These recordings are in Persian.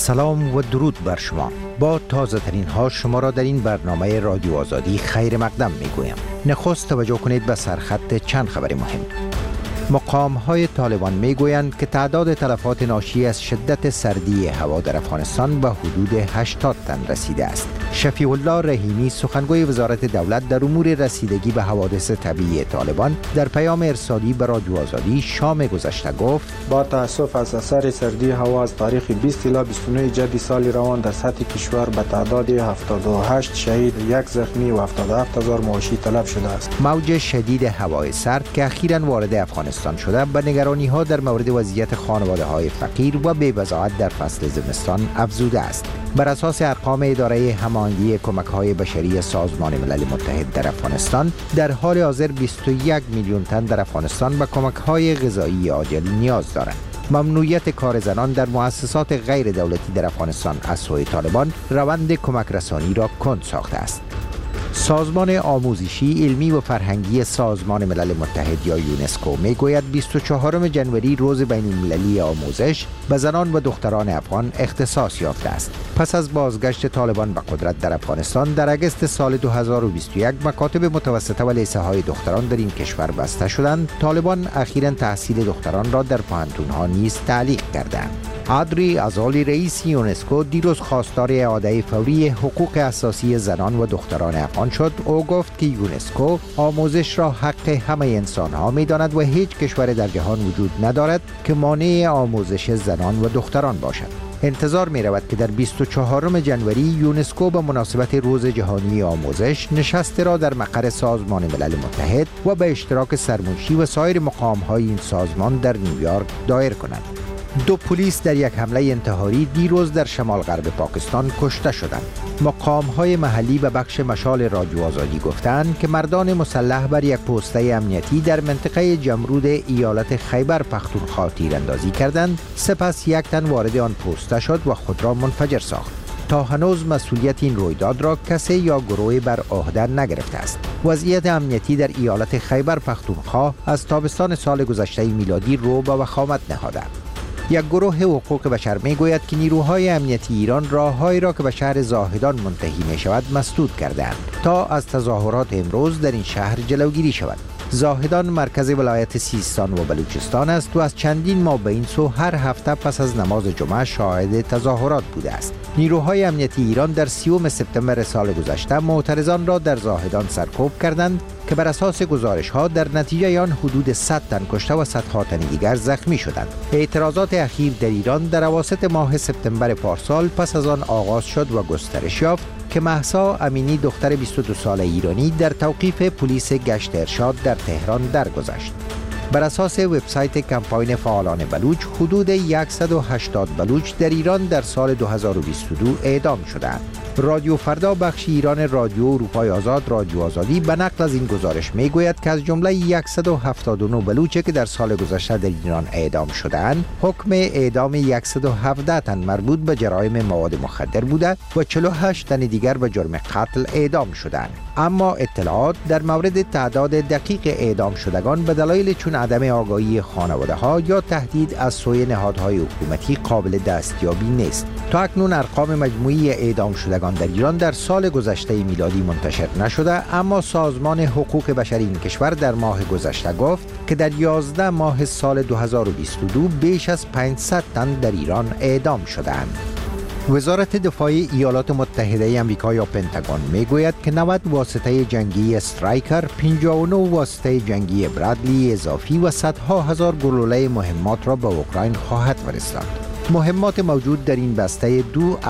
سلام و درود بر شما. با تازه ترین ها شما را در این برنامه رادیو آزادی خیر مقدم می گویم. نخست توجه کنید به سرخط چند خبر مهم. مقام های طالبان می گویند که تعداد تلفات ناشی از شدت سردی هوا در افغانستان به حدود 80 تن رسیده است. شفیع الله رحیمی سخنگوی وزارت دولت در امور رسیدگی به حوادث طبیعی طالبان در پیام ارسالی به رادیو آزادی شام گذشته گفت: با تأسف از اثر سردی هوا از تاریخ 20 الی 29 جدی سال روان در سطح کشور به تعداد 78 شهید، 1 زخمی و 77000 مواشی تلف شده است. موج شدید هوای سرد که اخیراً وارد افغانستان شده به نگرانی ها در مورد وضعیت خانواده های فقیر و بی‌وضاحت در فصل زمستان افزوده است. بر اساس ارقام اداره هماهنگی کمک های بشری سازمان ملل متحد در افغانستان، در حال حاضر 21 میلیون تن در افغانستان به کمک های غذایی عاجل نیاز دارند. ممنوعیت کار زنان در مؤسسات غیر دولتی در افغانستان از سوی طالبان روند کمک رسانی را کند ساخته است. سازمان آموزشی، علمی و فرهنگی سازمان ملل متحد یا یونسکو میگوید 24 جنوری روز بین المللی آموزش به زنان و دختران افغان اختصاص یافته است. پس از بازگشت طالبان به قدرت در افغانستان در اگست سال 2021 مکاتب متوسطه و لیسه های دختران در این کشور بسته شدند. طالبان اخیراً تحصیل دختران را در پوهنتون‌ها نیز تعلیق کردند. ادری ازالی رئیس یونسکو دیروز خواستار اعاده فوری حقوق اساسی زنان و دختران افغان شد. او گفت که یونسکو آموزش را حق همه انسان‌ها می‌داند و هیچ کشور در جهان وجود ندارد که مانع آموزش زنان و دختران باشد. انتظار می رود که در 24 جنوری یونسکو به مناسبت روز جهانی آموزش نشست را در مقر سازمان ملل متحد و به اشتراک سرمنشی و سایر مقام‌های این سازمان در نیویورک دایر کند. 2 پلیس در یک حمله انتحاری دیروز در شمال غرب پاکستان کشته شدند. مقام‌های محلی به بخش مشال رادیو آزادی گفتند که مردان مسلح بر یک پوسته امنیتی در منطقه جمرود ایالت خیبر پختونخوا تیراندازی کردند. سپس یک تن وارد آن پوسته شد و خود را منفجر ساخت. تا هنوز مسئولیت این رویداد را کسی یا گروهی بر عهده نگرفته است. وضعیت امنیتی در ایالت خیبر پختونخوا از تابستان سال گذشته میلادی رو به وخامت نهاده. یک گروه حقوق بشر میگوید که نیروهای امنیتی ایران راههایی را که به شهر زاهدان منتهی می شود مسدود کردند تا از تظاهرات امروز در این شهر جلوگیری شود. زاهدان مرکز ولایت سیستان و بلوچستان است و از چندین ماه به این سو هر هفته پس از نماز جمعه شاهد تظاهرات بوده است. نیروهای امنیتی ایران در 30 سپتامبر سال گذشته معترضان را در زاهدان سرکوب کردند که بر اساس گزارش‌ها در نتیجه آن حدود 100 تن کشته و صدها تن دیگر زخمی شدند. اعتراضات اخیر در ایران در اواسط ماه سپتامبر پارسال پس از آن آغاز شد و گسترش یافت که مهسا امینی دختر 22 ساله ایرانی در توقیف پلیس گشت ارشاد در تهران درگذشت. بر اساس وبسایت کمپاین فعالان بلوچ حدود 180 بلوچ در ایران در سال 2022 اعدام شدند. رادیو فردا بخش ایران رادیو اروپای آزاد رادیو آزادی به نقل از این گزارش میگوید که از جمله 179 بلوچ که در سال گذشته در ایران اعدام شدند، حکم اعدام 117 تن مربوط به جرایم مواد مخدر بوده و 48 تن دیگر به جرم قتل اعدام شدند. اما اطلاعات در مورد تعداد دقیق اعدام شدگان به دلایل چون عدم آگاهی خانواده ها یا تهدید از سوی نهادهای حکومتی قابل دستیابی نیست. تا اکنون ارقام مجموعی اعدام شدگان در ایران در سال گذشته میلادی منتشر نشده، اما سازمان حقوق بشری این کشور در ماه گذشته گفت که در 11 ماه سال 2022 بیش از 500 تن در ایران اعدام شدند. وزارت دفاع ایالات متحده آمریکا یا پنتاگون میگوید که 90 واسطه جنگی استرایکر، 59 واسطه جنگی برادلی اضافی و صدها هزار گلوله مهمات را به اوکراین خواهد فرستاد. مهمات موجود در این بسته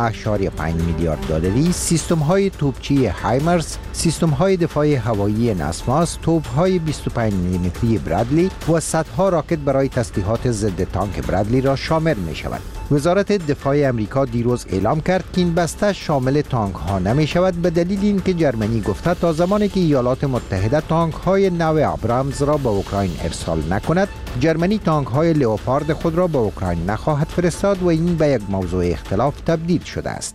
2.5 میلیارد دلاری سیستم‌های توپچی هایمرس، سیستم‌های دفاع هوایی نسماس، توپ‌های 25 میلیمتری برادلی و صدها راکت برای تسلیحات ضد تانک برادلی را شامل می‌شود. وزارت دفاع امریکا دیروز اعلام کرد که این بسته شامل تانک ها نمی شود به دلیل اینکه جرمنی گفته تا زمانی که ایالات متحده تانک های نو ابرامز را به اوکراین ارسال نکند، جرمنی تانک های لئوپارد خود را به اوکراین نخواهد فرستاد و این به یک موضوع اختلاف تبدیل شده است.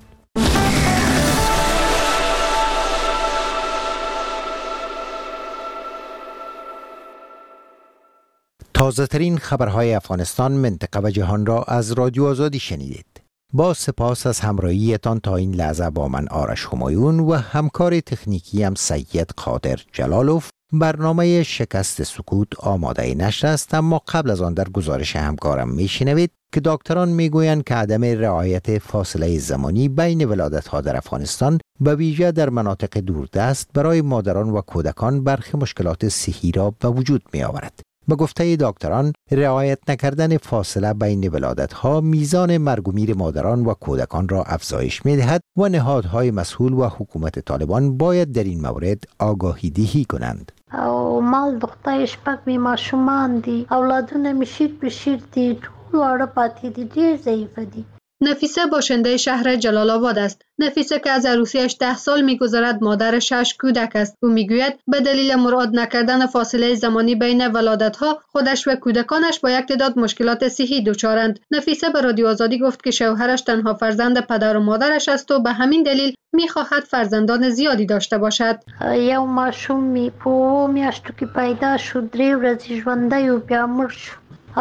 تازه ترین خبرهای افغانستان، منطقه و جهان را از رادیو آزادی شنیدید. با سپاس از همراهیتان تا این لحظه با من آرش همایون و همکار تکنیکی هم سید قادر جلالوف. برنامه شکست سکوت آماده نشر است، اما قبل از آن در گزارش همکارم میشنوید که دکتران میگویند که عدم رعایت فاصله زمانی بین ولادت‌ها در افغانستان به ویژه در مناطق دوردست برای مادران و کودکان برخی مشکلات صحی را به وجود می آورد. به گفته دکتران، رعایت نکردن فاصله بین ولادت‌ها میزان مرگ و میر مادران و کودکان را افزایش می‌دهد و نهادهای مسئول و حکومت طالبان باید در این مورد آگاهی دهی کنند. او مال دختای شپږ ماشومان دي، اولادونه میشید بشیر دي، ټول واړه پاتې دي، ډیر ضعیف دي. نفیسه باشنده شهر جلال آباد است. نفیسه که از عروسیش 10 سال می‌گذرد مادر 6 کودک است. او میگوید به دلیل مراعات نکردن فاصله زمانی بین ولادت‌ها خودش و کودکانش با یک تعداد مشکلات صحی دچارند. نفیسه به رادیو آزادی گفت که شوهرش تنها فرزند پدر و مادرش است و به همین دلیل می‌خواهد فرزندان زیادی داشته باشد. یو ماشوم می په میاشتو کې پیدا شو، 3 ورځې ژوندی و بیا مړ شو.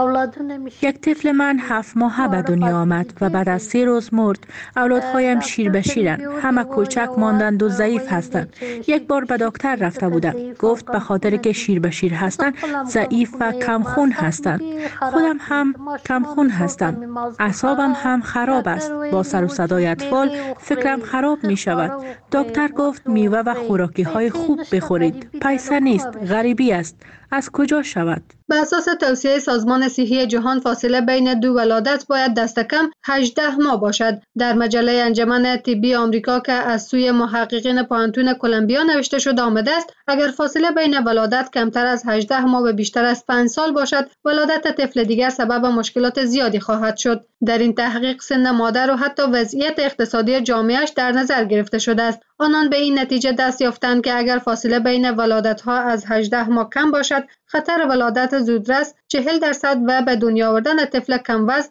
یک طفل من 7 ماهه به دنیا آمد و بعد از 3 روز مرد. اولادهایم شیر به شیرند، همه کوچک ماندند و ضعیف هستند. یک بار به دکتر رفته بودم، گفت به خاطر که شیر به شیر هستند ضعیف و کم خون هستند. خودم هم کم خون هستم، اعصابم هم خراب است. با سر و صدای اطفال فکرم خراب می شود. دکتر گفت میوه و خوراکی های خوب بخورید. پیسه نیست، غریبی است. از کجا شود؟ به اساس توصیه سازمان صحی جهان فاصله بین دو ولادت باید دست کم 18 ماه باشد. در مجله انجمن طبی آمریکا که از سوی محققین پوهنتون کلمبیا نوشته شده آمده است، اگر فاصله بین ولادت کمتر از 18 ماه و بیشتر از 5 سال باشد، ولادت طفل دیگر سبب مشکلات زیادی خواهد شد. در این تحقیق سن مادر و حتی وضعیت اقتصادی جامعهش در نظر گرفته شده است. آنان به این نتیجه دست یافتند که اگر فاصله بین ولادت‌ها از 18 ماه کم باشد، خطر ولادت زودرس 40% و به دنیا آوردن طفل کم وزن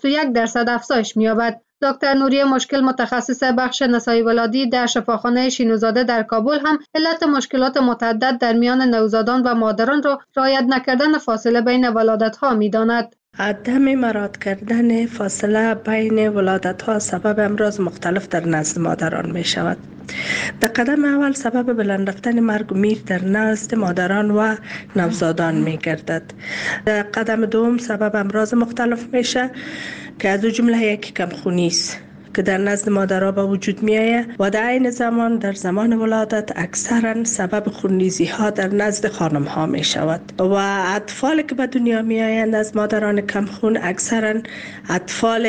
61% افزایش می‌یابد. دکتر نوری مشکل متخصص بخش نسایی ولادی در شفاخانه شینوزاده در کابل هم علت مشکلات متعدد در میان نوزادان و مادران را رعایت نکردن فاصله بین ولادت‌ها می‌داند. عدم مراعات کردن فاصله بین ولادت‌ها سبب امراض مختلف در نزد مادران می شود. در قدم اول سبب بلند رفتن مرگ و میر در نزد مادران و نوزادان می گردد. در قدم دوم سبب امراض مختلف میشه که از جمله یکی کمخونی است که در نزد مادرها به وجود می آید و در عین زمان در زمان ولادت اکثرا سبب خونریزی ها در نزد خانم ها می شود و اطفالی که به دنیا می آیند از مادران کمخون اکثرا اطفال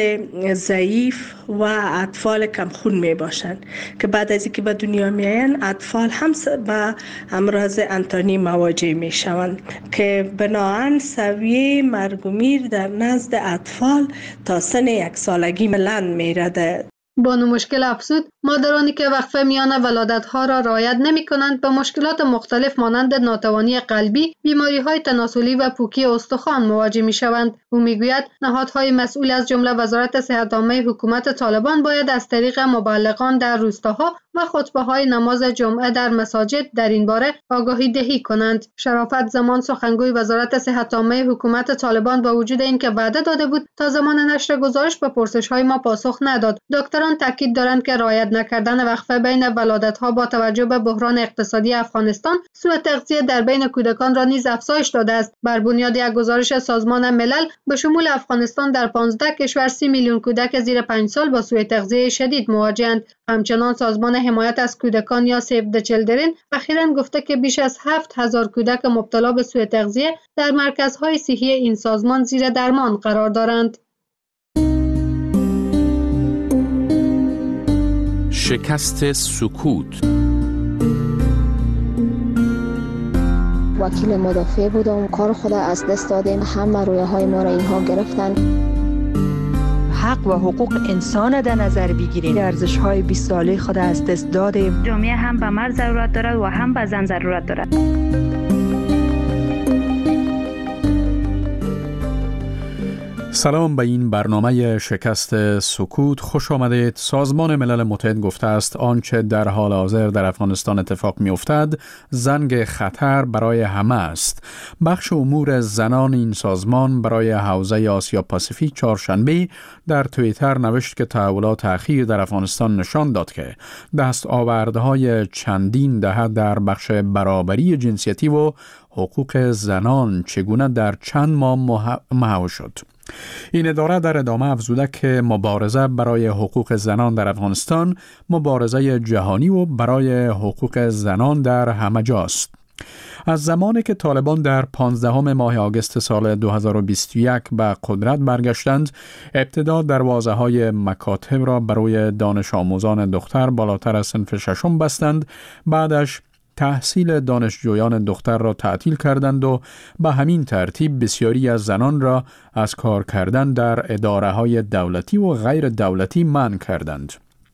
ضعیف و اطفال کمخون می باشند که بعد از اینکه به دنیا می آیند اطفال هم به امراض انتانی مواجه می شوند که بناهن سویه مرگ و میر در نزد اطفال تا سن 1 سالگی بلند می رده. بانو مشکل افزود مادرانی که وقفه میان ولادت‌ها را رعایت نمی‌کنند به مشکلات مختلف مانند ناتوانی قلبی، بیماری‌های تناسلی و پوکی استخوان مواجه می‌شوند. او می‌گوید نهادهای مسئول از جمله وزارت صحت عامه حکومت طالبان باید از طریق مبلغان در روستاها و خطبه‌های نماز جمعه در مساجد در این باره آگاهی دهی کنند. شرافت زمان سخنگوی وزارت صحت عامه حکومت طالبان با وجود اینکه وعده داده بود تا زمان نشر گزارش به پرسش‌های ما پاسخ نداد. دکتران تاکید دارند که رعایت نکردن وقفه بین ولادت‌ها با توجه به بحران اقتصادی افغانستان سوء تغذیه در بین کودکان را نیز افزایش داده است. بر بنیاد یک گزارش سازمان ملل به شمول افغانستان در 15 کشور 30 میلیون کودک زیر 5 سال با سوء تغذیه شدید مواجه‌اند. همچنان سازمان حمایت از کودکان یا سیو د چیلدرن اخیراً گفته که بیش از 7000 کودک مبتلا به سوء تغذیه در مرکزهای صحی این سازمان زیر درمان قرار دارند. شکست سکوت. وکیل مدافع بودم، کار خود از دست دادیم، همه رویاهای ما را اینها گرفتن. حق و حقوق انسان در نظر بگیریم. ارزش‌های 20 ساله خود از دست دادیم. جامعه هم به مرد ضرورت دارد و هم به زن ضرورت دارد. سلام به این برنامه شکست سکوت خوش آمدید. سازمان ملل متحد گفته است آنچه در حال حاضر در افغانستان اتفاق می افتد زنگ خطر برای همه است. بخش امور زنان این سازمان برای حوزه آسیا پاسیفیک چهارشنبه در توییتر نوشت که تحولات اخیر در افغانستان نشان داد که دستاوردهای چندین دهه در بخش برابری جنسیتی و حقوق زنان چگونه در چند ماه محو شد. این اداره در ادامه افزوده که مبارزه برای حقوق زنان در افغانستان مبارزه جهانی و برای حقوق زنان در همه جاست. از زمانی که طالبان در 15 ماه آگوست سال 2021 به قدرت برگشتند، ابتدا دروازه‌های مکاتب را برای دانش آموزان دختر بالاتر از صنف ششم بستند، بعدش تحصیل دانشجویان دختر را تعطیل کردند و به همین ترتیب بسیاری از زنان را از کار کردن در اداره‌های دولتی و غیر دولتی منع کردند.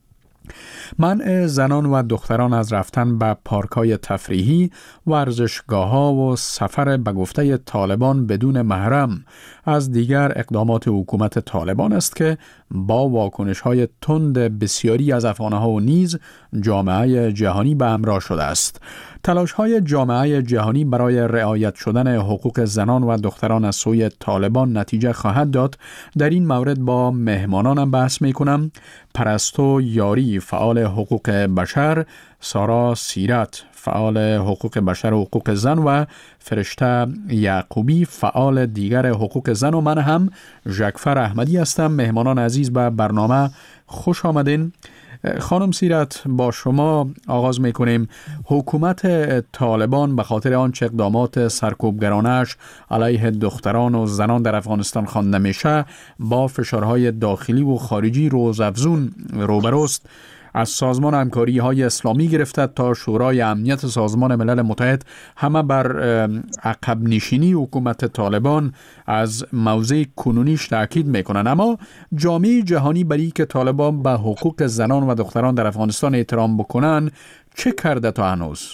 منع زنان و دختران از رفتن به پارک‌های تفریحی، ورزشگاه‌ها و سفر به گفته طالبان بدون محرم از دیگر اقدامات حکومت طالبان است که با واکنش‌های تند بسیاری از افغان‌ها و نیز جامعه جهانی به همراه شده است. تلاش‌های جامعه جهانی برای رعایت شدن حقوق زنان و دختران از سوی طالبان نتیجه خواهد داد. در این مورد با مهمانانم بحث می‌کنم. پرستو یاری، فعال حقوق بشر، سارا سیرت، فعال حقوق بشر و حقوق زن و فرشته یعقوبی، فعال دیگر حقوق زن و من هم ژکفر احمدی هستم. مهمانان عزیز به برنامه خوش آمدین. خانم سیرت، با شما آغاز میکنیم. حکومت طالبان به خاطر آنچه اقدامات سرکوبگرانش علیه دختران و زنان در افغانستان خوانده میشه با فشارهای داخلی و خارجی روزافزون روبروست. از سازمان همکاری های اسلامی گرفته تا شورای امنیت سازمان ملل متحد همه بر عقب نشینی حکومت طالبان از موضع کنونیش تاکید میکنن، اما جامعه جهانی برای که طالبان به حقوق زنان و دختران در افغانستان احترام بکنن چه کرده تا هنوز؟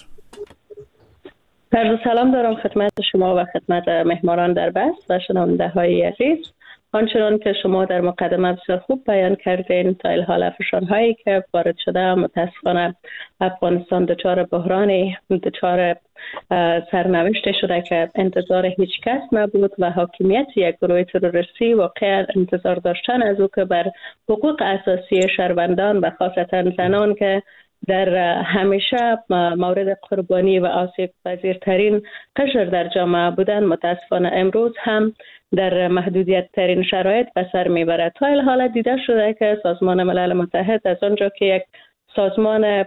سلام دارم خدمت شما و خدمت مهمانان در بحث و شنونده های عزیز. آنچنان که شما در مقدمه بسیار خوب بیان کردین، تا الحال فشارهایی که وارد شده متاسفانه افغانستان دچار بحرانی، دچار سرنوشت شده که انتظار هیچ کس نبود و حاکمیت یک گروه تروریستی واقعا انتظار داشتن از او که بر حقوق اساسی شهروندان و خاصتا زنان که در همیشه مورد قربانی و آسیب پذیرترین قشر در جامعه بودن، متاسفانه امروز هم در محدودیت ترین شرایط به سر میبرد. تا الحال دیده شده که سازمان ملل متحد از آنجا که یک سازمان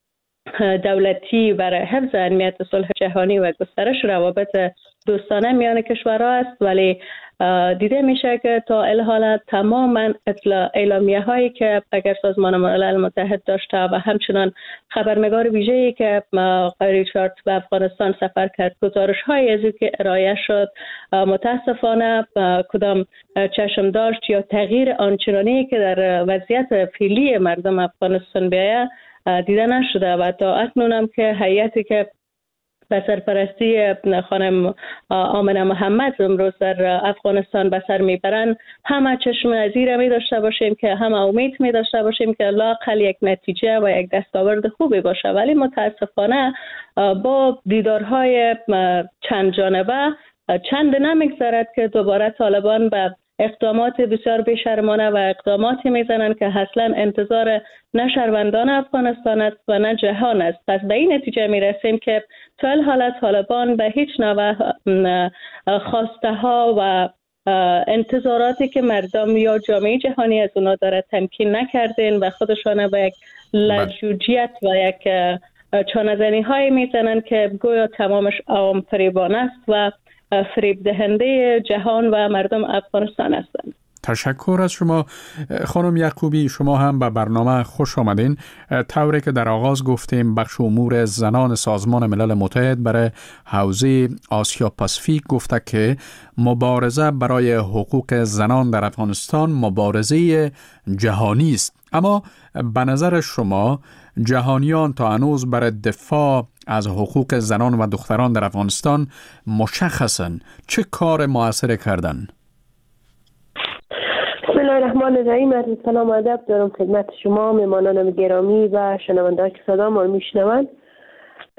دولتی برای حفظ امنیت صلح جهانی و گسترش روابط دوستانه میان کشورها است، ولی دیده میشه که تا الحال تماما اعلامیه هایی که اگر سازمان ملل متحد داشته و همچنان خبرنگار ویژه‌ای که ریچارد به افغانستان سفر کرد گزارش های از که ارائه شد متاسفانه کدام چشم داشت یا تغییر آنچنانی که در وضعیت فعلی مردم افغانستان بیاید دیده نشده و تا اکنون هم که هیئتی که به سرپرستی خانم آمنه محمد امروز در افغانستان به سر میبرند، همه چشم نظیر می داشته باشیم که همه امید می داشته باشیم که لااقل یک نتیجه و یک دستاورد خوبی باشه، ولی متاسفانه با دیدارهای چند جانبه چند نمیگذرد که دوباره طالبان به اقدامات بسیار بیشرمانه و اقداماتی میزنند که اصلا انتظار نه شهروندان افغانستان است و نه جهان است. پس به این نتیجه میرسیم که تا الحال طالبان به هیچ نوع خواسته ها و انتظاراتی که مردم یا جامعه جهانی از اونا داره تمکین نکردین و خودشان به یک لجوجیت و یک چانه‌زنی های میزنند که گویا تمامش عوام فریبانه است و فریب دهنده جهان و مردم افغانستان هستند. تشکر از شما. خانم یعقوبی، شما هم به برنامه خوش آمدین. طوری که در آغاز گفتیم بخش امور زنان سازمان ملل متحد برای حوزه آسیا پاسیفیک گفته که مبارزه برای حقوق زنان در افغانستان مبارزه جهانی است. اما به نظر شما جهانیان تا هنوز برای دفاع از حقوق زنان و دختران در افغانستان مشخصاً چه کار موثر کردن؟ الرحمن الرحیم. عرض سلام و ادب دارم خدمت شما مهمانان گرامی و شنونده‌ای که صدا ما رو میشنوند.